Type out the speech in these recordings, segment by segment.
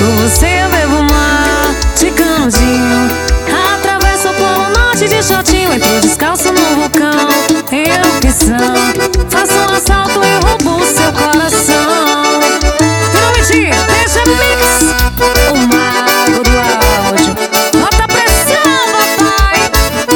você eu bebo mar de canudinho, atravesso o polo norte de shortinho, entro descalço no vulcão. Erupção, faço um assalto e roubo o seu coração. E não mentir, deixa mix, o mago do áudio. Bota a pressão, papai.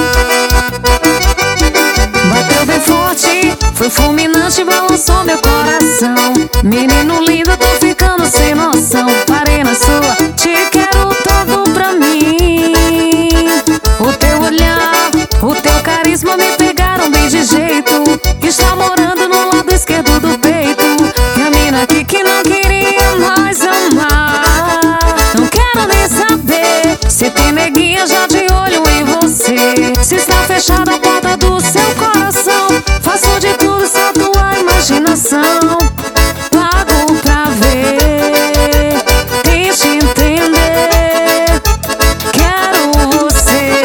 Bateu bem forte, foi fulminante, balançou meu coração. Menino lindo, tô ficando sem noção. Parei na sua, te quero todo pra mim. O teu olhar, o teu carisma me pegaram bem de jeito. Está morando no lado esquerdo do peito. E a mina aqui que não queria mais amar. Não quero nem saber se tem neguinha já de olho em você. Se está fechada a porta do seu coração, faço de tudo só tua imaginação. Pago pra ver, tente entender. Quero você.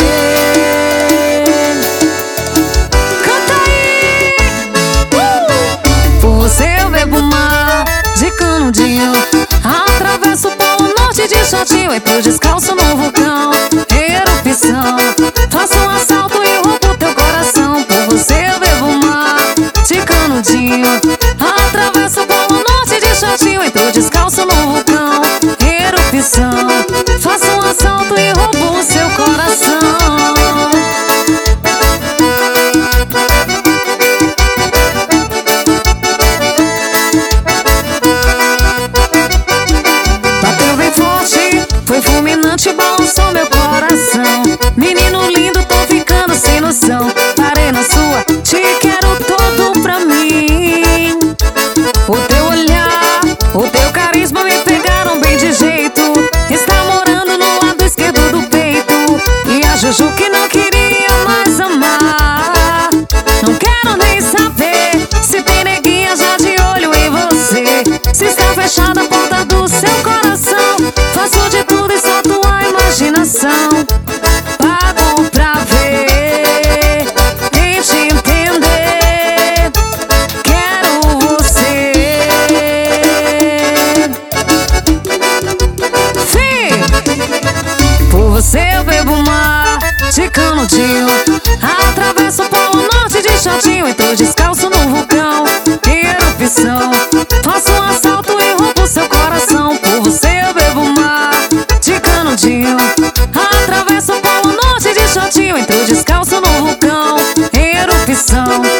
Canta aí! Por você eu bebo mar de canudinho, atravesso o polo norte de shortinho, entro descalço no vulcão. Erupção, faço um assalto e roubo teu coração. Por você eu bebo mar de canudinho, atravesso o polo norte de shortinho, entro descalço no vulcão. Erupção, faço um assalto e roubo o seu coração. Bateu bem forte, foi fulminante, balançou meu coração. Menino lindo, tô ficando sem noção. Parei na sua, te quero todo pra mim. O teu olhar, o teu carisma me pegaram bem de jeito. Está morando no lado esquerdo do peito. E a Juju que não queria mais amar. Não quero nem saber se tem neguinha já de olho em você. Se está fechada a porta do seu coração, faço de tudo e só tua imaginação. Pago pra ver, tente entender. Quero você. Sim! Por você eu bebo mar de canudinho, atravesso o polo norte de shortinho, entro descalço no vulcão. Erupção, faço um assalto e roubo seu coração. Por você eu bebo mar de canudinho, atravesso o polo norte de shortinho, entro descalço no vulcão. Erupção,